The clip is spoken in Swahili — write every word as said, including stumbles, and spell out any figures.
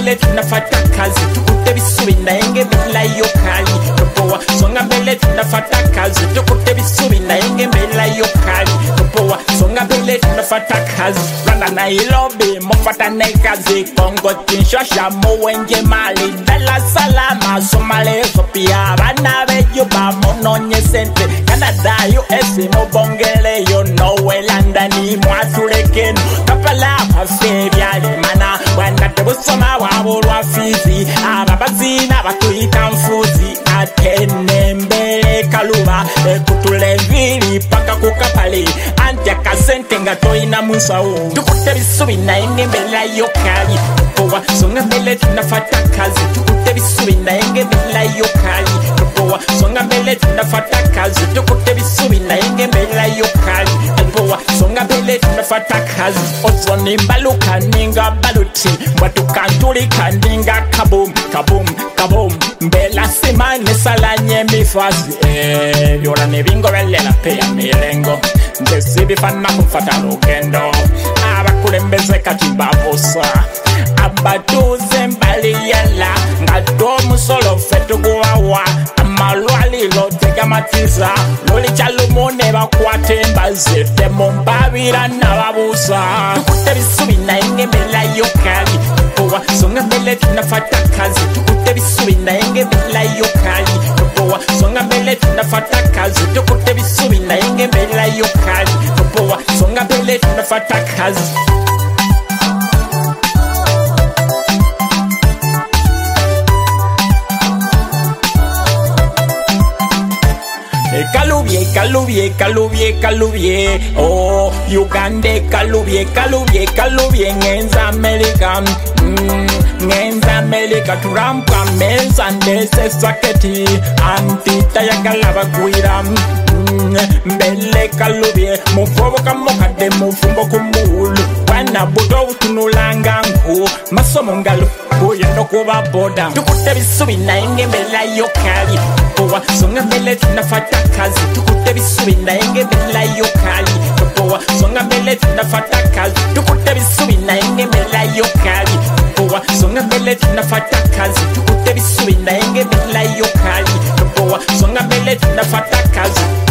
mbele tunafata kazi tukute bisubi naenge mbela yo kali topoa songa mbele tunafata kazi tukute bisubi naenge mbela yo kali topoa songa mbele tunafata kazi ranga na ilobi mofata na kazi Kongo Kinshasa muwenje Mali Dar es Salaam Somalia Ethiopia bana beyo ba mononye sente Canada U S mubongele yo Norway London mwatulekeno kapala afebyali mana bwana tebusoma wabo lwafizi ababazina batuyita mfuzi atene mbele kaluba ekutule vili paka kukapale anti akasente nga toina musawo tukute bisubi naenge mbela yo kali topoa songa mbele tunafata kazi tukute bisubi naenge mbela yo kali topoa songa mbele tunafata kazi tukute bisubi naenge mbela yo kali topoa songa mbele tunafata kazi ozoni baluka ninga baluti watu kantulika ninga kabum kabum kabum mbela simane salanye mifazi eh yola nebingo belela peya milengo ndesibi fana kufata rugendo abakulembeze kati babusa abatuze mbali yala ngadomu solo fetu guwawa amalwali lo tegamatiza loli chalumone bakwate mbaze temo mbabira nababusa tukute bisubi naenge mbela yo kali topoa songa mbele tunafata kazi tukute bisubi naenge mbela yo kali topoa songa mbele tunafata kazi tukute bisubi naenge mbela yo kali topoa songa mbele tunafata kazi Kalubie, kalubie, kalubie, kalubie. Oh, Uganda, kalubie, kalubie, kalubie. Ngenza America, mm, ngenza America. Turampa mensa ndese saketi. Antita ya galaba kuira. Mm, mbele kalubie. Mufobo kamokade mufumbo kumulu. Wana budo utunulanga nku. Masomo ngalo kuyendo kuba boda. Tukute bisubi naenge mbela yo kali. Topoa songa mbele tunafata kazi tukute bisubi naenge mbela yo kali topoa songa mbele tunafata kazi tukute bisubi naenge mbela yo kali topoa songa mbele tunafata kazi tukute bisubi naenge mbela yo kali topoa songa mbele tunafata kazi